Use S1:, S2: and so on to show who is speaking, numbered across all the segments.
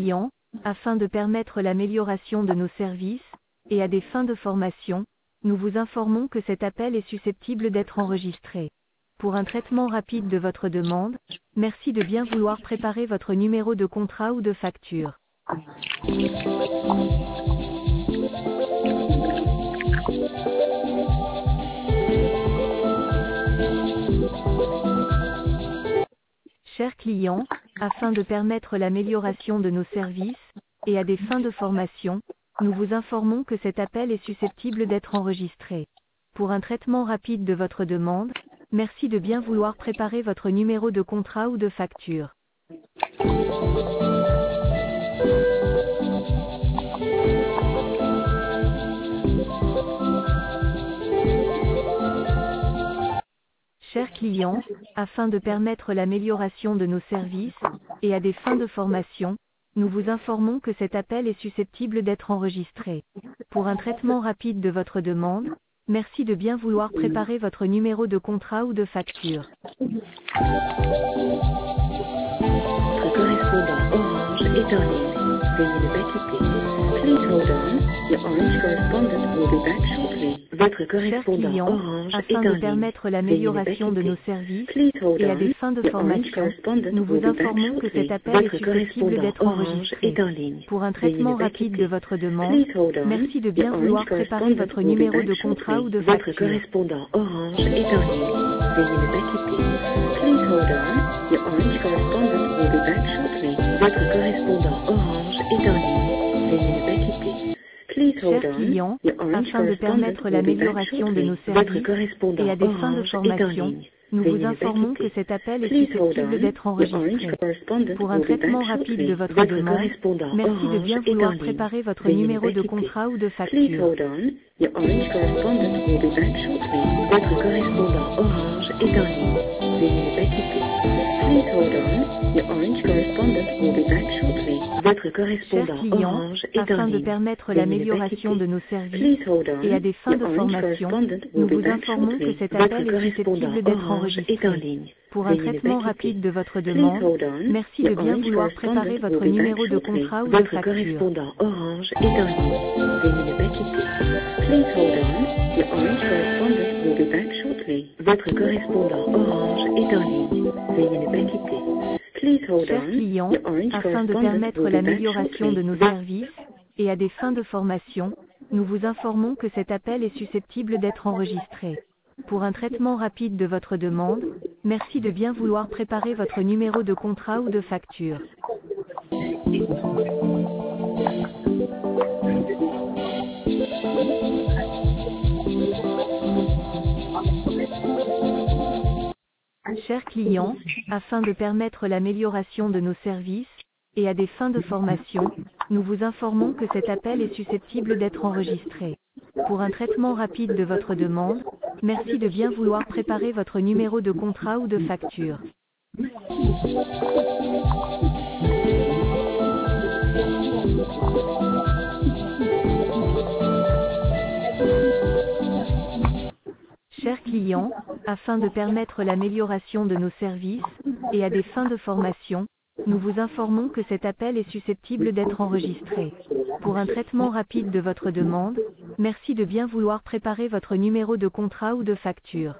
S1: client, afin de permettre l'amélioration de nos services, et à des fins de formation, nous vous informons que cet appel est susceptible d'être enregistré. Pour un traitement rapide de votre demande, merci de bien vouloir préparer votre numéro de contrat ou de facture. Chers clients, afin de permettre l'amélioration de nos services, et à des fins de formation, nous vous informons que cet appel est susceptible d'être enregistré. Pour un traitement rapide de votre demande, merci de bien vouloir préparer votre numéro de contrat ou de facture. Chers clients, afin de permettre l'amélioration de nos services, et à des fins de formation, nous vous informons que cet appel est susceptible d'être enregistré. Pour un traitement rapide de votre demande, merci de bien vouloir préparer votre numéro de contrat ou de facture.
S2: Votre correspondant Orange est en ligne. Veuillez ne pas quitter. Please hold on. Your Orange correspondent will be back shortly. Votre
S1: Chers
S2: correspondant
S1: clients,
S2: Orange est
S1: afin
S2: en
S1: de
S2: ligne.
S1: permettre
S2: Veuillez ne pas
S1: l'amélioration de nos
S2: quitter.
S1: services,
S2: Please hold
S1: et à
S2: on.
S1: des fins de
S2: Your Orange
S1: formation,
S2: correspondent
S1: nous
S2: will
S1: vous
S2: be back
S1: informons que
S2: shortly.
S1: cet appel est
S2: Votre
S1: susceptible
S2: correspondant
S1: d'être
S2: Orange
S1: enregistré.
S2: est en ligne.
S1: Pour un
S2: Veuillez ne
S1: traitement
S2: pas
S1: rapide de
S2: quitter.
S1: votre demande,
S2: Please hold on.
S1: merci de
S2: Your
S1: bien
S2: Orange
S1: vouloir préparer
S2: correspondent
S1: votre
S2: will be
S1: numéro
S2: back
S1: de contrat ou
S2: shortly.
S1: de
S2: Votre
S1: facture.
S2: correspondant Orange est en ligne. Veuillez ne pas quitter. Please hold on. Your Orange correspondent will be back shortly. Votre correspondant Orange est en ligne. Veuillez ne pas quitter. Please hold
S1: Chers
S2: on.
S1: clients,
S2: Your Orange
S1: afin de
S2: correspondent
S1: permettre
S2: will be back
S1: l'amélioration de nos
S2: shortly. Votre
S1: services,
S2: correspondant
S1: et à des fins de
S2: Orange est en
S1: formation,
S2: ligne.
S1: nous
S2: Veuillez
S1: vous
S2: ne pas
S1: informons que
S2: quitter.
S1: cet appel est
S2: Please hold
S1: susceptible
S2: on.
S1: d'être
S2: Your Orange
S1: enregistré.
S2: correspondent
S1: Pour un
S2: will be back
S1: traitement rapide de
S2: shortly.
S1: votre
S2: Votre
S1: demande,
S2: correspondant
S1: merci de
S2: Orange
S1: bien
S2: est en
S1: vouloir
S2: ligne.
S1: préparer votre
S2: Veuillez ne
S1: numéro
S2: pas
S1: de
S2: quitter.
S1: contrat ou de
S2: Please
S1: facture.
S2: hold on. Your Orange correspondent will be back shortly. Votre correspondant Orange est en ligne. Veuillez ne pas quitter. Please hold on. Your Orange correspondent will be back shortly. Votre
S1: Chers
S2: correspondant
S1: clients,
S2: Orange est en
S1: afin de
S2: ligne.
S1: permettre
S2: Veuillez ne pas
S1: l'amélioration
S2: quitter.
S1: de nos services,
S2: Please hold on.
S1: et à des fins
S2: Your
S1: de
S2: Orange
S1: formation,
S2: correspondent
S1: nous
S2: will be
S1: vous
S2: back
S1: informons que
S2: shortly.
S1: cet
S2: Votre
S1: appel est
S2: correspondant
S1: susceptible d'être
S2: Orange est en
S1: enregistré.
S2: ligne.
S1: Pour un
S2: Veuillez ne pas
S1: traitement
S2: quitter.
S1: rapide de votre
S2: Please
S1: demande,
S2: hold on.
S1: merci
S2: Your
S1: de bien
S2: Orange
S1: vouloir
S2: correspondent
S1: préparer
S2: will
S1: votre
S2: be back
S1: numéro de
S2: shortly.
S1: contrat ou de
S2: Votre
S1: facture.
S2: correspondant Orange est en ligne. Veuillez ne pas quitter. Please hold on. Your Orange correspondent will be back shortly. Votre correspondant Orange est en ligne. Veuillez ne pas quitter. Please hold
S1: Chers
S2: on.
S1: clients,
S2: Your Orange
S1: afin de
S2: correspondent
S1: permettre
S2: will be back
S1: l'amélioration
S2: shortly.
S1: de nos services, et à des fins de formation, nous vous informons que cet appel est susceptible d'être enregistré. Pour un traitement rapide de votre demande, merci de bien vouloir préparer votre numéro de contrat ou de facture. Chers clients, afin de permettre l'amélioration de nos services, et à des fins de formation, nous vous informons que cet appel est susceptible d'être enregistré. Pour un traitement rapide de votre demande, merci de bien vouloir préparer votre numéro de contrat ou de facture. Chers clients, afin de permettre l'amélioration de nos services, et à des fins de formation, nous vous informons que cet appel est susceptible d'être enregistré. Pour un traitement rapide de votre demande, merci de bien vouloir préparer votre numéro de contrat ou de facture.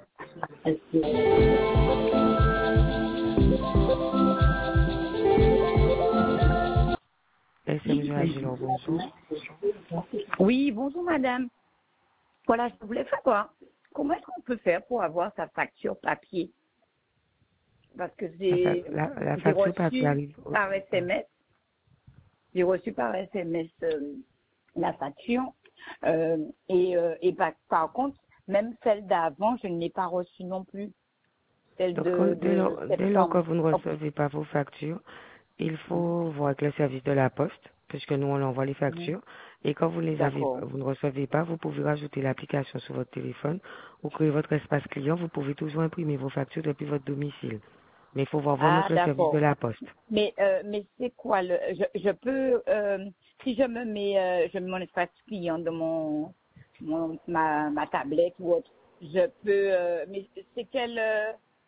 S3: SMG Agilon, bonjour.
S4: Oui, bonjour madame. Voilà, je voulais savoir comment est-ce qu'on peut faire pour avoir sa facture papier? Parce que
S3: La facture papier arrive.
S4: par SMS, j'ai reçu par SMS la facture et par contre, même celle d'avant, je ne l'ai pas reçue non plus. Celle de
S3: Dès lors que
S4: septembre.
S3: vous ne recevez pas vos factures, il faut voir avec le service de la poste, puisque nous on envoie les factures. Et quand vous vous ne recevez pas, vous pouvez rajouter l'application sur votre téléphone ou créer votre espace client. Vous pouvez toujours imprimer vos factures depuis votre domicile. Mais il faut voir vraiment avec le service de la poste.
S4: Mais c'est quoi je peux si je me mets mon espace client de ma tablette ou autre, je peux mais c'est quelle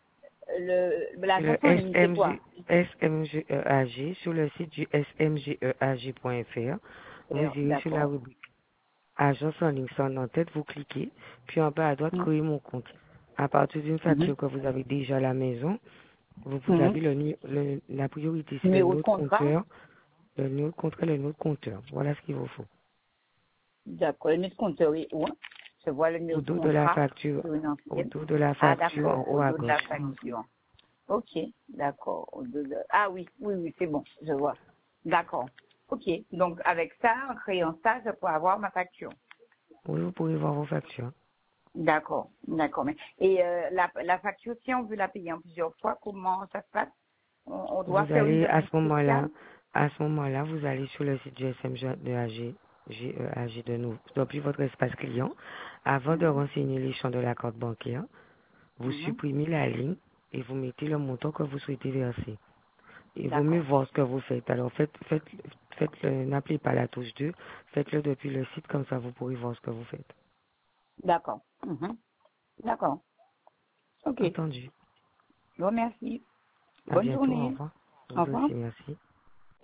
S4: la
S3: Le
S4: chanson en ligne, c'est quoi?
S3: SMGEAG, sur le site du smgeag.fr, vous irez sur la
S4: D'accord.
S3: rubrique Agence en ligne sans en-tête, vous cliquez, puis en bas à droite, créer mon compte. À partir d'une facture que vous avez déjà à la maison, vous avez la priorité, c'est le
S4: Numéro de
S3: numéro de
S4: contrat?
S3: compteur, le numéro de contrat, le numéro de compteur. Voilà ce qu'il vous faut.
S4: D'accord. Le numéro de compteur, oui. Ouais. Je vois le numéro
S3: Au
S4: de
S3: dos de la
S4: contrat
S3: facture,
S4: sur une
S3: au
S4: ancienne.
S3: dos de la
S4: Ah,
S3: facture en
S4: d'accord.
S3: haut
S4: Au
S3: à
S4: dos de la
S3: gauche.
S4: facture. Ok. D'accord. Ah oui, oui, oui, c'est bon. Je vois. D'accord. Ok. Donc, avec ça, en créant ça, je peux avoir ma facture.
S3: Oui, vous pouvez voir vos factures.
S4: D'accord. D'accord. Et la facture, si on veut la payer en plusieurs fois, comment ça se passe? On doit
S3: Vous
S4: faire une
S3: allez
S4: demande spéciale?
S3: à ce moment-là, vous allez sur le site du SMG de AG, GEAG de nous, depuis votre espace client. Avant de renseigner les champs de la carte bancaire, vous
S4: Mhm.
S3: supprimez la ligne et vous mettez le montant que vous souhaitez verser. Il vaut mieux
S4: D'accord.
S3: voir ce que vous faites. Alors n'appelez pas la touche 2, faites-le depuis le site, comme ça vous pourrez voir ce que vous faites.
S4: D'accord. Mhm. D'accord. Ok.
S3: Entendu.
S4: Je vous remercie.
S3: À
S4: Bonne
S3: bientôt, au
S4: journée.
S3: revoir.
S4: Au
S3: Vous
S4: revoir.
S3: aussi, merci.